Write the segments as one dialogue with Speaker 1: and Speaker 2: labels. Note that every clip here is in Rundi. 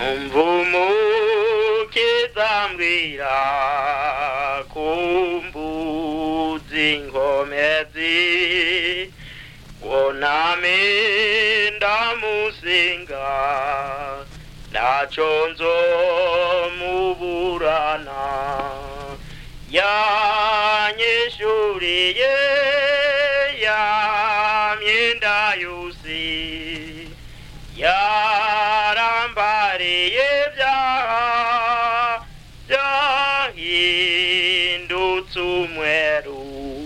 Speaker 1: umvumukizambwira kumbuzi inkomezi woname ndamusinga naco nzomuburana yanyishuriye yamyenda yusi yarambariye byahindutse umweru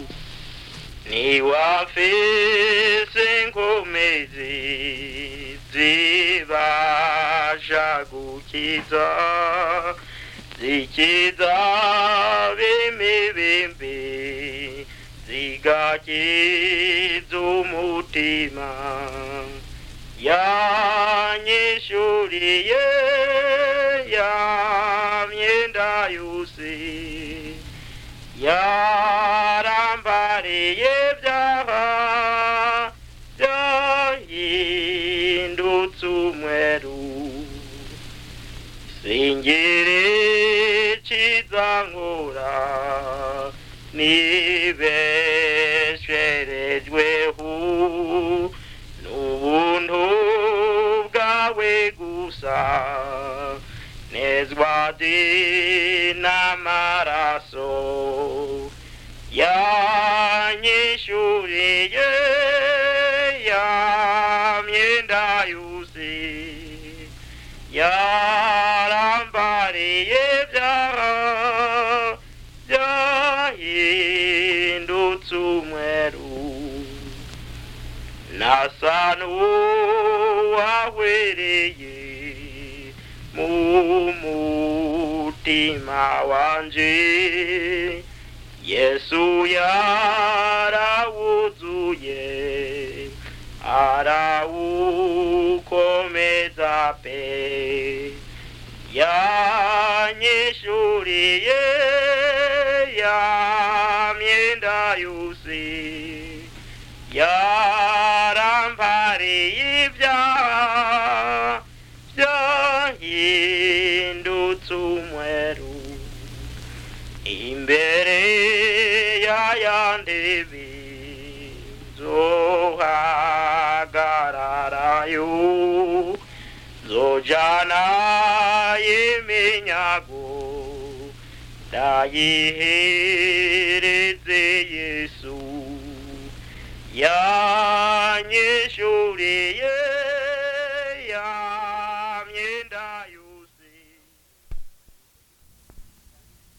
Speaker 1: niwafise inkomezi zibasha gukiza zikiza bimibimbi zigakiza umutima yanyishuriye yamyenda yusi yarambariye byahindutse umweru singire cizankura nibesherejweho n'ubuntu bwawe gusa nezwa n'amaraso yanyishuriye yamyenda yusi yarambariye byahindutse umweru nasa n'uwahwereye mu mutima wanje Yesu yarawuzuye arawukomeza pe yanyishuriye yamyenda yusi yarambariye byahindutse umweru imbere y'ayandebe nzohagararayo nzojana iminyago ndayihereze Yesu yanyishuriye yamyenda yusi